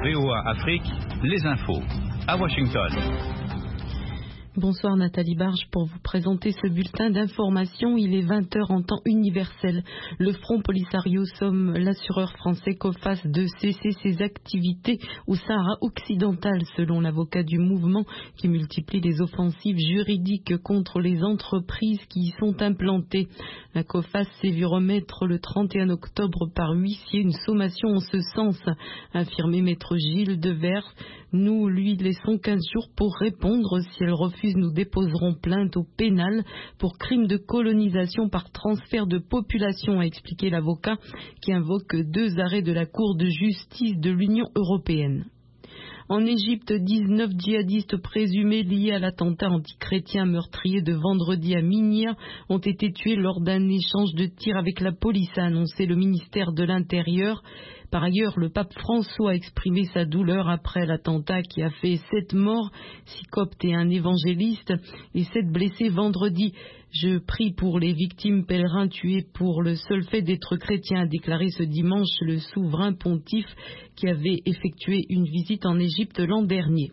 VOA Afrique, les infos. À Washington. Bonsoir Nathalie Barge pour vous présenter ce bulletin d'information. Il est 20h en temps universel. Le Front Polisario somme l'assureur français Coface de cesser ses activités au Sahara occidental, selon l'avocat du mouvement qui multiplie les offensives juridiques contre les entreprises qui y sont implantées. La Coface s'est vu remettre le 31 octobre par huissier une sommation en ce sens, a affirmé maître Gilles Devers. Nous lui laissons 15 jours pour répondre. Si elle refuse, nous déposerons plainte au pénal pour crime de colonisation par transfert de population, a expliqué l'avocat qui invoque 2 arrêts de la Cour de justice de l'Union européenne. En Égypte, 19 djihadistes présumés liés à l'attentat antichrétien meurtrier de vendredi à Minya ont été tués lors d'un échange de tirs avec la police, a annoncé le ministère de l'Intérieur. Par ailleurs, le pape François a exprimé sa douleur après l'attentat qui a fait 7 morts, 6 coptes et un évangéliste, et 7 blessés vendredi. Je prie pour les victimes pèlerins tués pour le seul fait d'être chrétiens, a déclaré ce dimanche le souverain pontife qui avait effectué une visite en Égypte l'an dernier.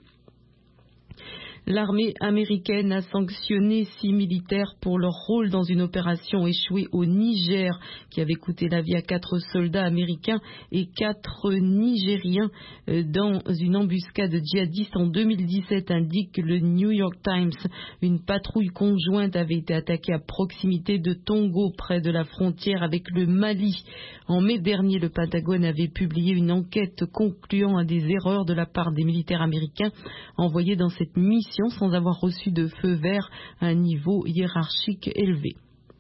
L'armée américaine a sanctionné 6 militaires pour leur rôle dans une opération échouée au Niger qui avait coûté la vie à 4 soldats américains et 4 Nigériens dans une embuscade djihadiste en 2017, indique le New York Times. Une patrouille conjointe avait été attaquée à proximité de Tongo, près de la frontière avec le Mali. En mai dernier, le Pentagone avait publié une enquête concluant à des erreurs de la part des militaires américains envoyés dans cette mission sans avoir reçu de feu vert à un niveau hiérarchique élevé.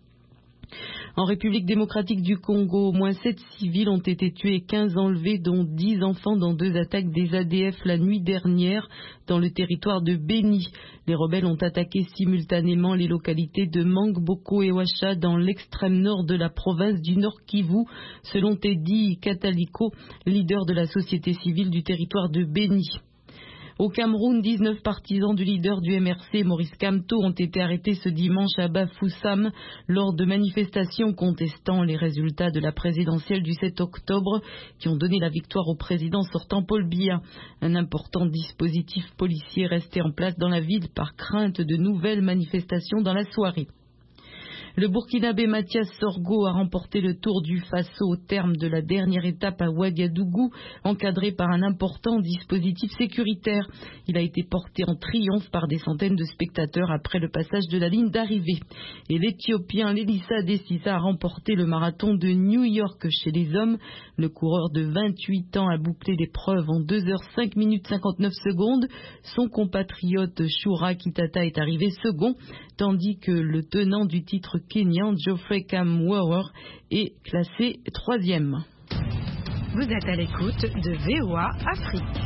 En République démocratique du Congo, au moins 7 civils ont été tués et 15 enlevés, dont 10 enfants dans 2 attaques des ADF la nuit dernière dans le territoire de Béni. Les rebelles ont attaqué simultanément les localités de Mangboko et Ouacha dans l'extrême nord de la province du Nord Kivu, selon Teddy Kataliko, leader de la société civile du territoire de Béni. Au Cameroun, 19 partisans du leader du MRC, Maurice Kamto, ont été arrêtés ce dimanche à Bafoussam lors de manifestations contestant les résultats de la présidentielle du 7 octobre qui ont donné la victoire au président sortant Paul Biya. Un important dispositif policier restait en place dans la ville par crainte de nouvelles manifestations dans la soirée. Le Burkinabé Mathias Sorgo a remporté le Tour du Faso au terme de la dernière étape à Ouagadougou, encadré par un important dispositif sécuritaire. Il a été porté en triomphe par des centaines de spectateurs après le passage de la ligne d'arrivée. Et l'Éthiopien Lelissa Dessissa a remporté le marathon de New York chez les hommes. Le coureur de 28 ans a bouclé l'épreuve en 2h5 minutes 59 secondes. Son compatriote Shura Kitata est arrivé second, tandis que le tenant du titre Kenyan Geoffrey Kamworor est classé 3e. Vous êtes à l'écoute de VOA Afrique.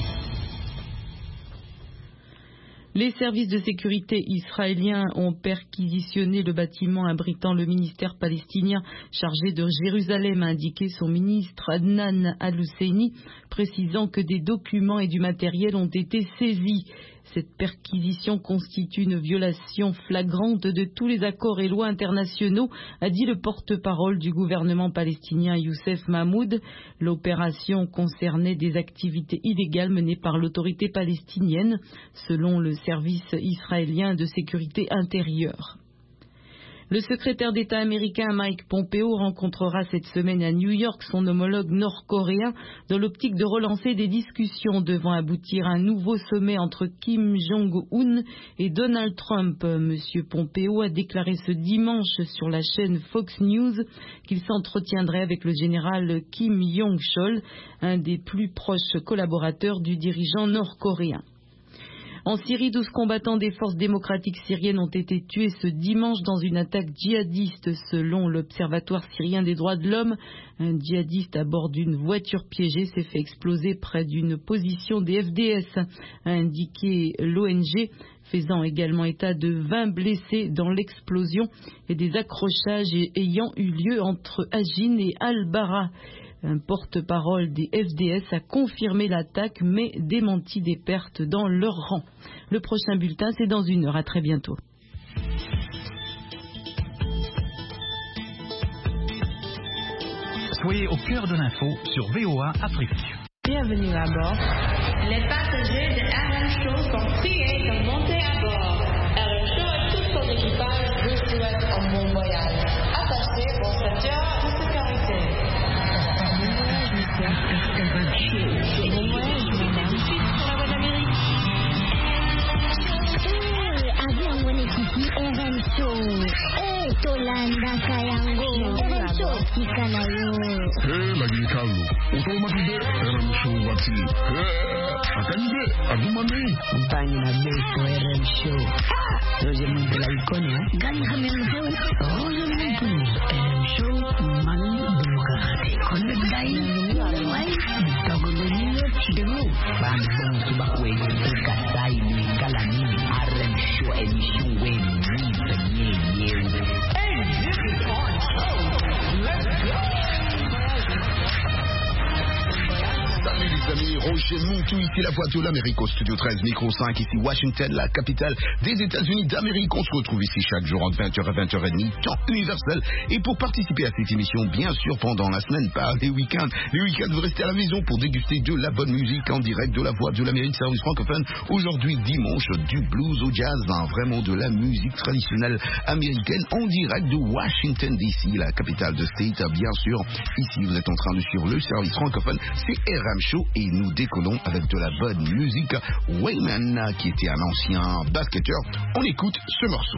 Les services de sécurité israéliens ont perquisitionné le bâtiment abritant le ministère palestinien chargé de Jérusalem, a indiqué son ministre Adnan Al-Husseini, précisant que des documents et du matériel ont été saisis. Cette perquisition constitue une violation flagrante de tous les accords et lois internationaux, a dit le porte-parole du gouvernement palestinien Youssef Mahmoud. L'opération concernait des activités illégales menées par l'autorité palestinienne, selon le service israélien de sécurité intérieure. Le secrétaire d'État américain Mike Pompeo rencontrera cette semaine à New York son homologue nord-coréen dans l'optique de relancer des discussions devant aboutir à un nouveau sommet entre Kim Jong-un et Donald Trump. Monsieur Pompeo a déclaré ce dimanche sur la chaîne Fox News qu'il s'entretiendrait avec le général Kim Yong-chol, un des plus proches collaborateurs du dirigeant nord-coréen. En Syrie, 12 combattants des forces démocratiques syriennes ont été tués ce dimanche dans une attaque djihadiste, selon l'Observatoire syrien des droits de l'homme. Un djihadiste à bord d'une voiture piégée s'est fait exploser près d'une position des FDS, a indiqué l'ONG, faisant également état de 20 blessés dans l'explosion et des accrochages ayant eu lieu entre Ajin et Al-Bara. Un porte-parole des FDS a confirmé l'attaque mais démenti des pertes dans leur rang. Le prochain bulletin, c'est dans 1 heure. À très bientôt. Soyez au cœur de l'info sur VOA Afrique. Bienvenue à bord. Les passagers de RM Show sont priés de monter à bord. RM Show et tout son équipage vous souhaitent un bon voyage. Attachez vos ceintures de sécurité. Bon voyage, madame. Tout de suite pour la Voix d'Amérique. Avion mwenyekiti RM Show. Tolanda kayango. RM Show kikanayo. Lagi kalu. Otomatis RM Show wati. Akande agumami. Mpani na beso RM Show. Roger Mumpela ikonia. Gani hamemhewe. Roger Mumpela. RM Show mani demokrasi. Kone dai. Wai. Tagoloniyo chidemu. Bambong subakwe. Kasai ni kalani. RM Show emission we ni penye yewe. Hey, this is on show. Let's go. Salut les amis, Roger Montou, ici la voix de l'Amérique au studio 13, micro 5, ici Washington, la capitale des États-Unis d'Amérique. On se retrouve ici chaque jour entre 20h et 20h30, temps universel. Et pour participer à cette émission, bien sûr, pendant la semaine, par les week-ends, vous restez à la maison pour déguster de la bonne musique en direct de la voix de l'Amérique, service francophone. Aujourd'hui, dimanche, du blues au jazz, vraiment de la musique traditionnelle américaine en direct de Washington DC, la capitale de State, bien sûr. Ici, vous êtes en train de suivre le service francophone, c'est RM Show et nous décollons avec de la bonne musique. Wayman, qui était un ancien basketteur, on écoute ce morceau.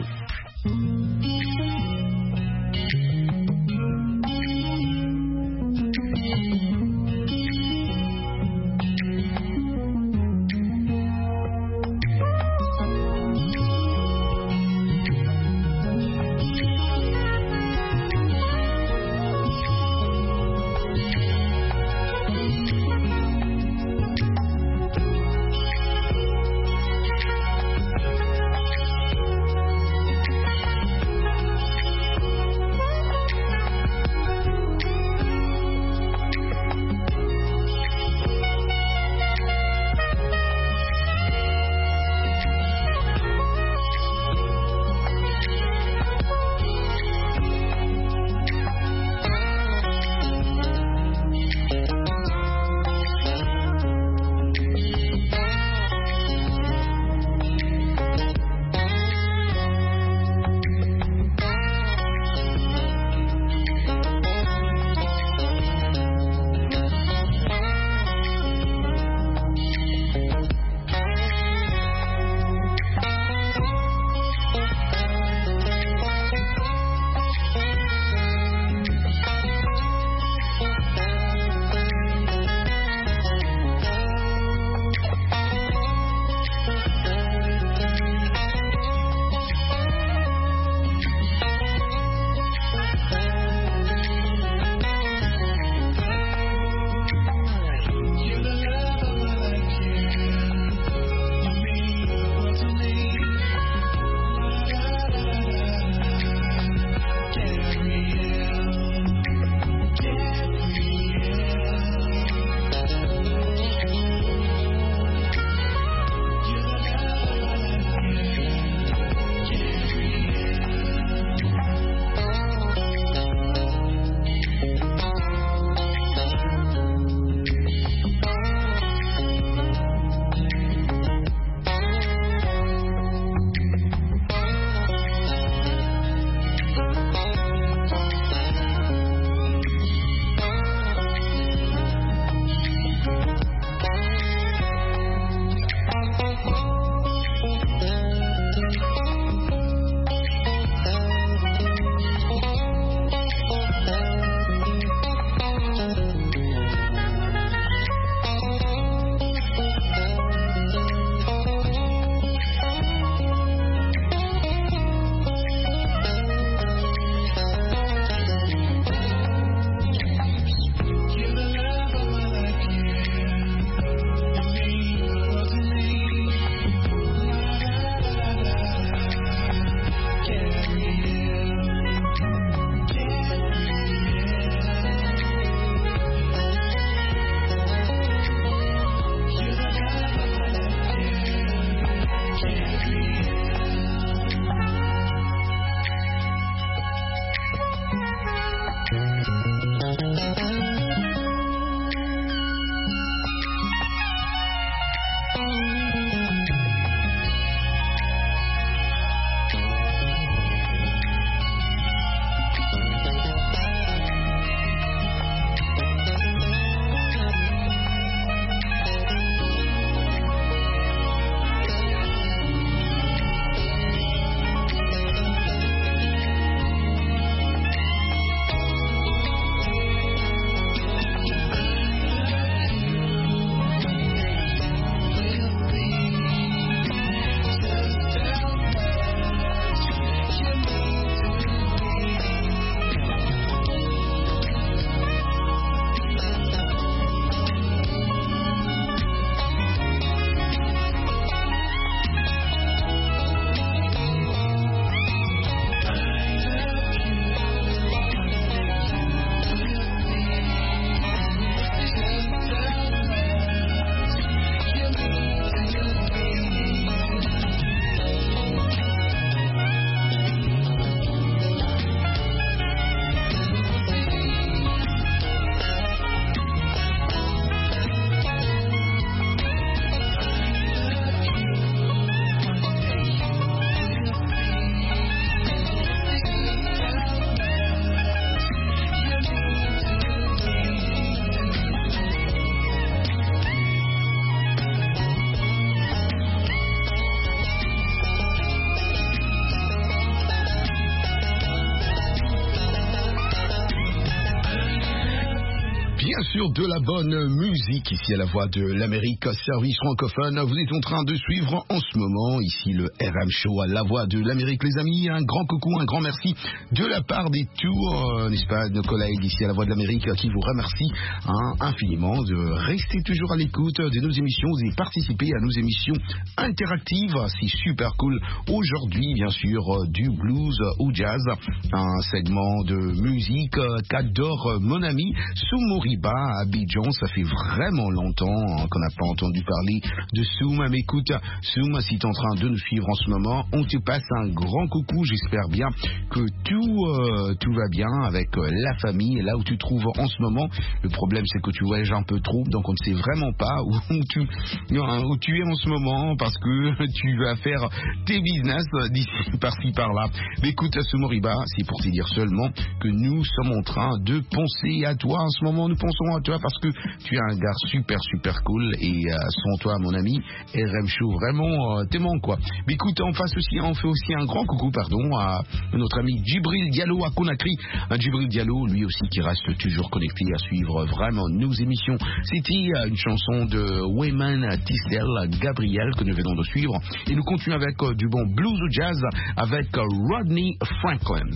sûr de la bonne musique ici à la Voix de l'Amérique, service francophone. Vous êtes en train de suivre en ce moment ici le RM Show à la Voix de l'Amérique, les amis. Un grand coucou, un grand merci de la part des tours, n'est-ce pas, de nos collègues ici à la Voix de l'Amérique qui vous remercient infiniment de rester toujours à l'écoute de nos émissions et participer à nos émissions interactives. C'est super cool. Aujourd'hui, bien sûr, du blues au jazz, un segment de musique qu'adore mon ami Soumoriba à Abidjan. Ça fait vraiment longtemps qu'on n'a pas entendu parler de Soum. Mais écoute, Soum, si tu es en train de nous suivre en ce moment, on te passe un grand coucou. J'espère bien que tout va bien avec la famille là où tu te trouves en ce moment. Le problème, c'est que tu voyages un peu trop, donc on ne sait vraiment pas où tu es en ce moment parce que tu vas faire tes business d'ici par-ci par-là. Mais écoute, Soumoriba, c'est pour te dire seulement que nous sommes en train de penser à toi en ce moment. Nous pensons à toi parce que tu es un gars super cool et sans toi, mon ami, RM Show vraiment t'aimant quoi. Mais écoute, on fait aussi un grand coucou à notre ami Djibril Diallo à Conakry. Djibril Diallo, lui aussi qui reste toujours connecté à suivre vraiment nos émissions. C'était une chanson de Wayman Tisdale, Gabriel, que nous venons de suivre. Et nous continuons avec du bon blues ou jazz avec Rodney Franklin.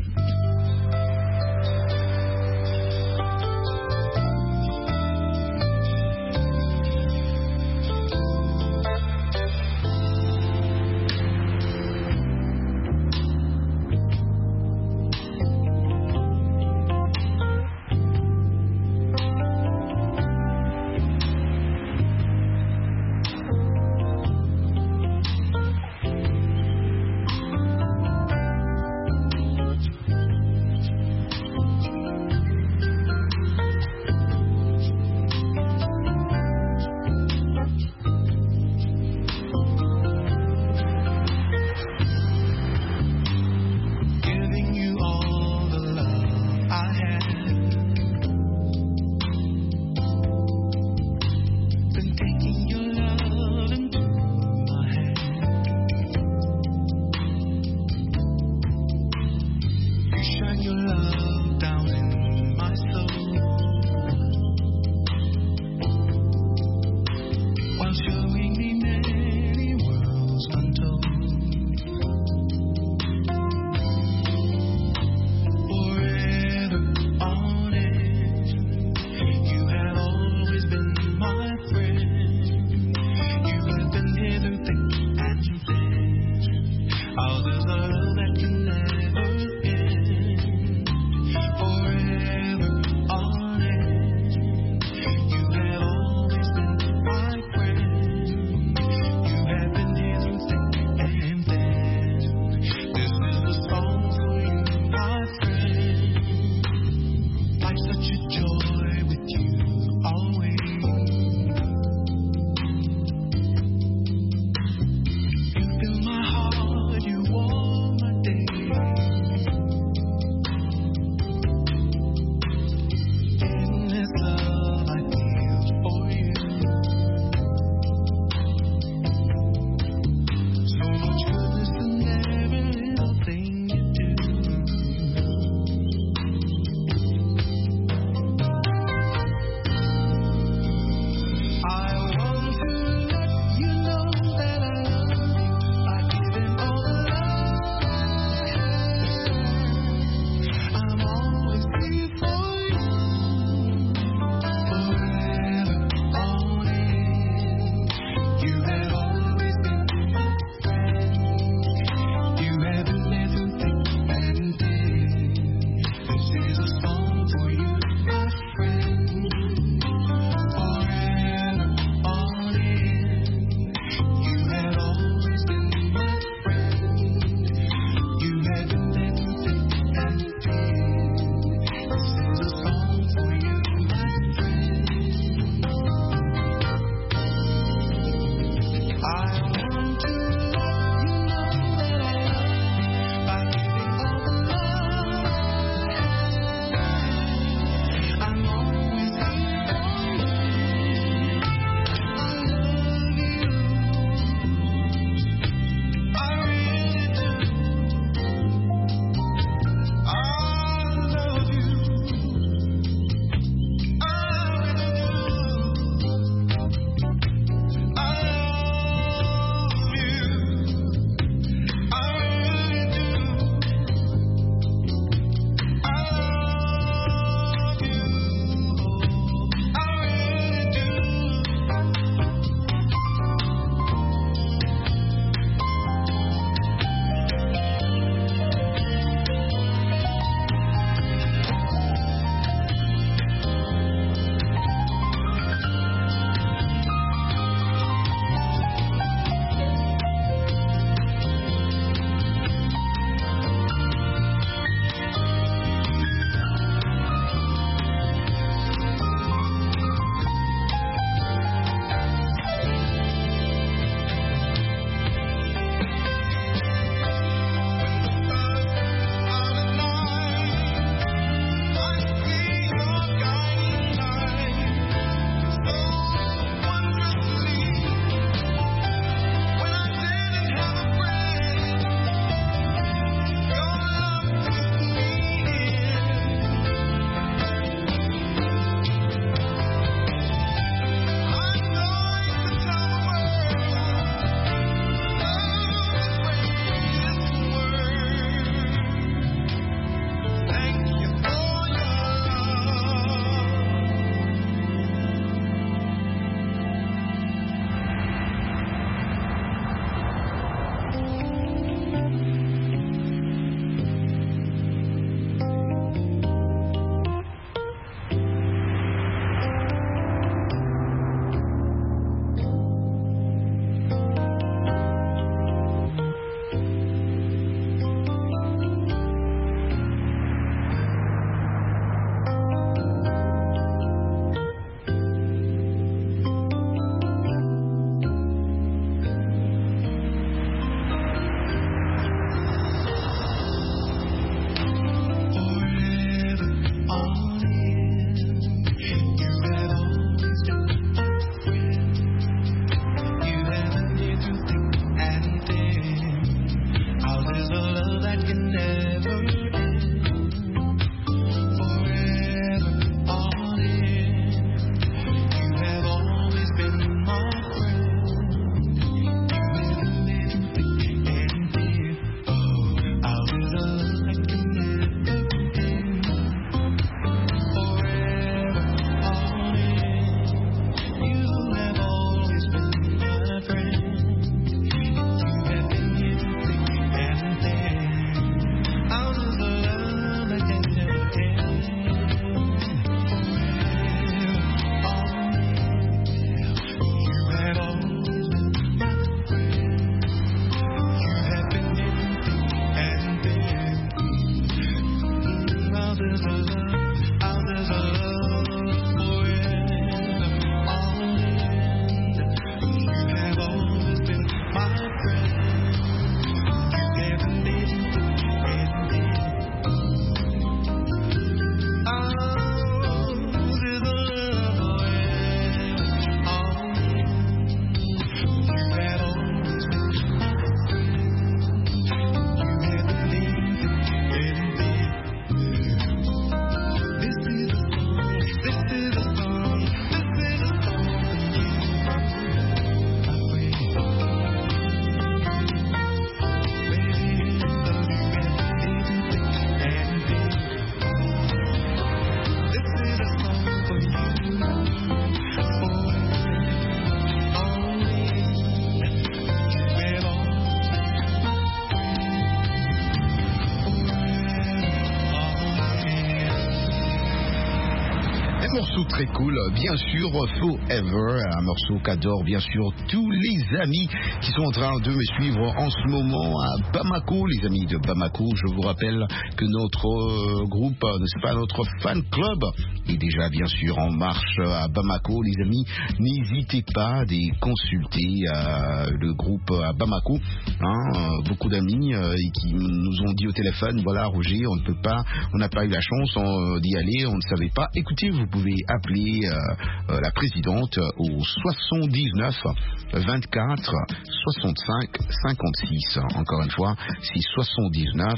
morceau très cool, bien sûr, Forever, un morceau qu'adorent bien sûr tous les amis qui sont en train de me suivre en ce moment à Bamako. Les amis de Bamako, je vous rappelle que notre groupe, n'est-ce pas, notre fan club est déjà bien sûr en marche à Bamako. Les amis, n'hésitez pas à consulter le groupe à Bamako. Beaucoup d'amis qui nous ont dit au téléphone, voilà Roger, on n'a pas eu la chance d'y aller, on ne savait pas. Écoutez, vous pouvez appeler la présidente au 79 24 65 56. Encore une fois, c'est 79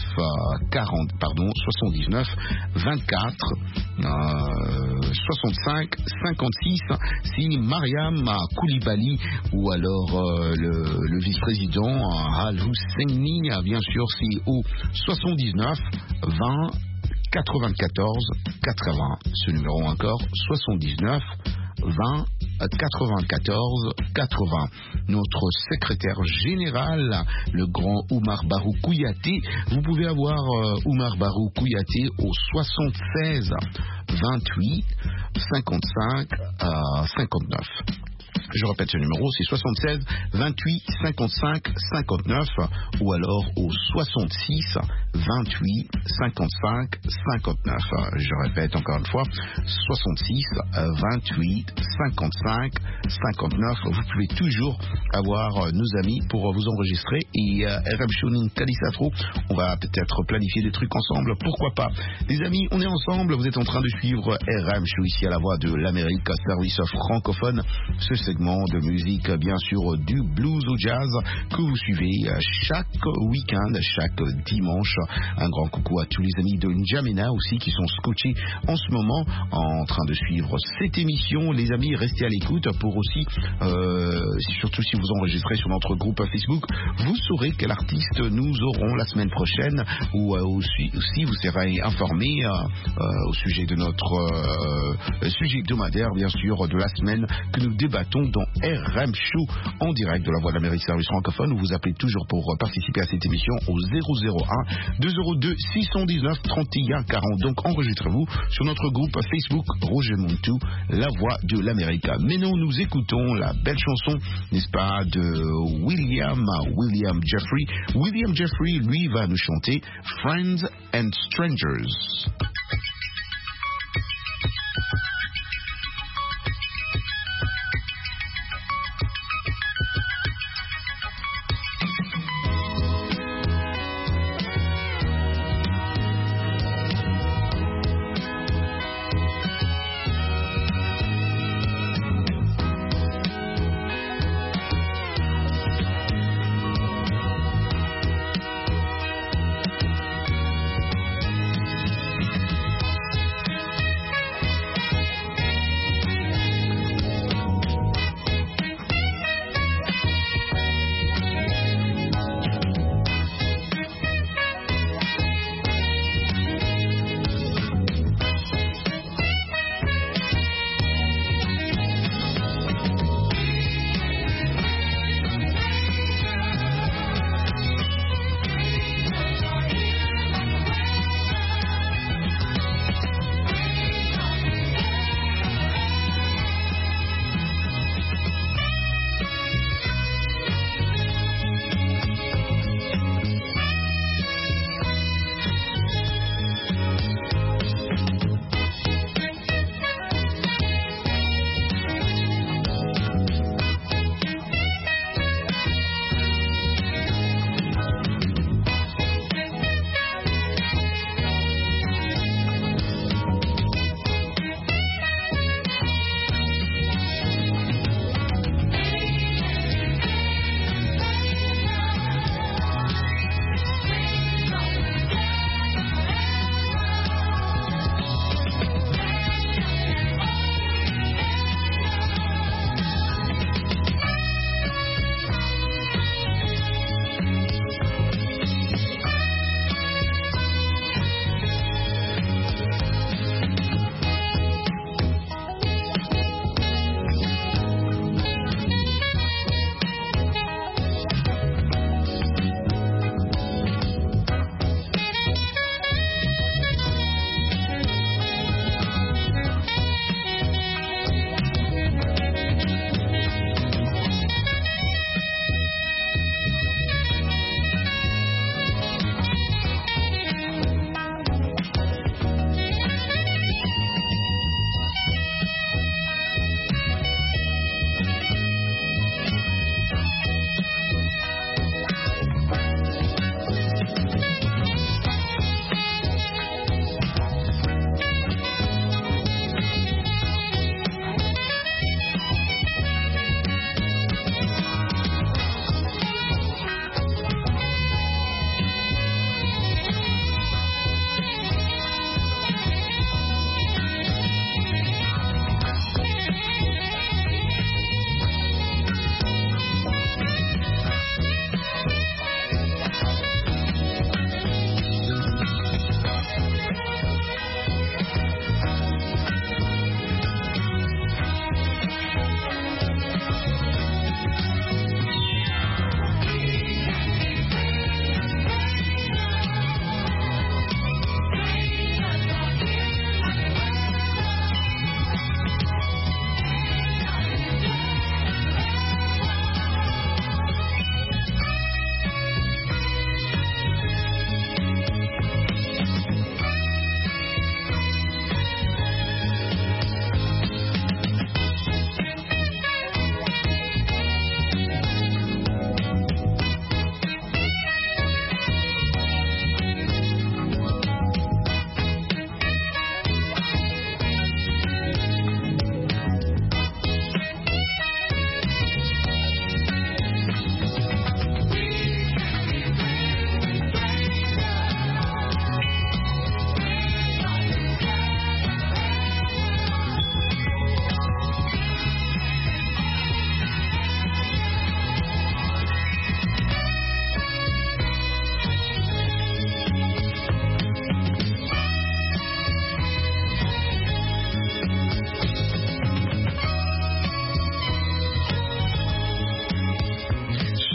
24 65 56. C'est Mariam Koulibaly ou alors le vice-président Al Husseini. Bien sûr, c'est au 79 20 94 80. Ce numéro encore, 79 20 94 80. Notre secrétaire général, le grand Oumar Barou Kouyaté. Vous pouvez avoir Oumar Barou Kouyaté au 76 28 55 59. Je répète ce numéro, c'est 76 28 55 59 ou alors au 66 28 55 59. Je répète encore une fois, 66 28 55 59. Vous pouvez toujours avoir nos amis pour vous enregistrer et RM Show Kalisatro, on va peut-être planifier des trucs ensemble, pourquoi pas. Les amis, on est ensemble, vous êtes en train de suivre RM Show ici à la Voix de l'Amérique, service francophone, ce segment de musique, bien sûr, du blues au jazz que vous suivez chaque week-end, chaque dimanche. Un grand coucou à tous les amis de N'Djamena aussi qui sont scotchés en ce moment en train de suivre cette émission. Les amis, restez à l'écoute pour aussi, surtout si vous enregistrez sur notre groupe Facebook, vous saurez quel artiste nous aurons la semaine prochaine ou aussi vous serez informé au sujet de notre sujet hebdomadaire, bien sûr, de la semaine que nous débattons dans RM Show en direct de la Voix de l'Amérique service francophone. Vous appelez toujours pour participer à cette émission au 001 202 619 31 40. Donc enregistrez-vous sur notre groupe Facebook Roger Montou, la Voix de l'Amérique. Maintenant nous écoutons la belle chanson, n'est-ce pas, de William Jeffrey. William Jeffrey, lui, va nous chanter Friends and Strangers.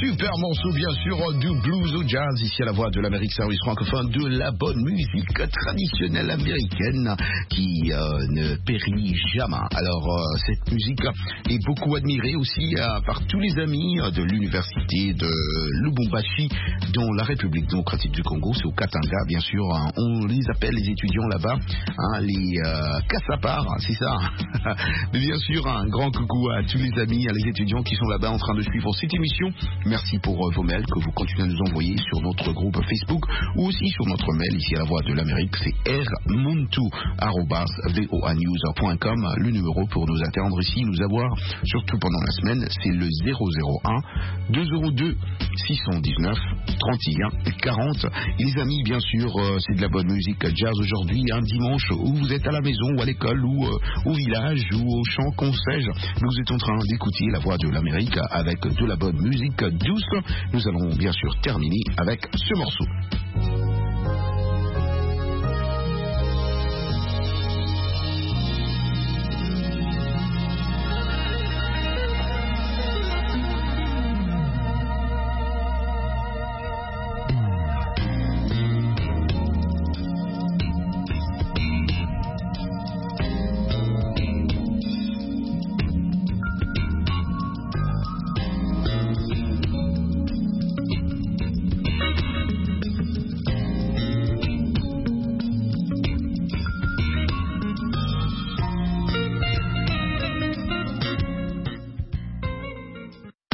super morceau, bien sûr, du blues au jazz, ici à la Voix de l'Amérique, service francophone, de la bonne musique traditionnelle américaine qui ne périt jamais. Alors, cette musique est beaucoup admirée aussi par tous les amis de l'université de Lubumbashi, dans la République démocratique du Congo. C'est au Katanga, bien sûr. On les appelle, les étudiants là-bas, les Kassapars, c'est ça. Mais bien sûr, un grand coucou à tous les amis, à les étudiants qui sont là-bas en train de suivre cette émission. Merci pour vos mails que vous continuez à nous envoyer sur notre groupe Facebook ou aussi sur notre mail ici à la Voix de l'Amérique. C'est rmuntu@voanews.com. Le numéro pour nous atteindre ici, nous avoir, surtout pendant la semaine, c'est le 001 202 619 31 40. Et les amis, bien sûr, c'est de la bonne musique jazz aujourd'hui, un dimanche où vous êtes à la maison ou à l'école ou au village ou au champ, qu'on sais-je. Nous êtes en train d'écouter la Voix de l'Amérique avec de la bonne musique douce. Nous allons bien sûr terminer avec ce morceau.